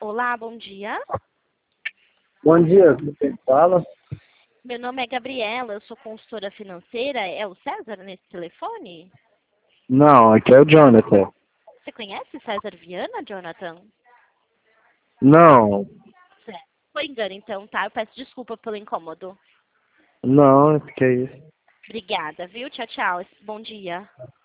Olá, bom dia. Bom dia, quem fala? Meu nome é Gabriela, eu sou consultora financeira. É o César nesse telefone? Não, aqui é o Jonathan. Você conhece César Viana, Jonathan? Não, Certo. Foi engano então, tá? Eu peço desculpa pelo incômodo. não, que é isso? Obrigada, viu? Tchau, tchau. Bom dia.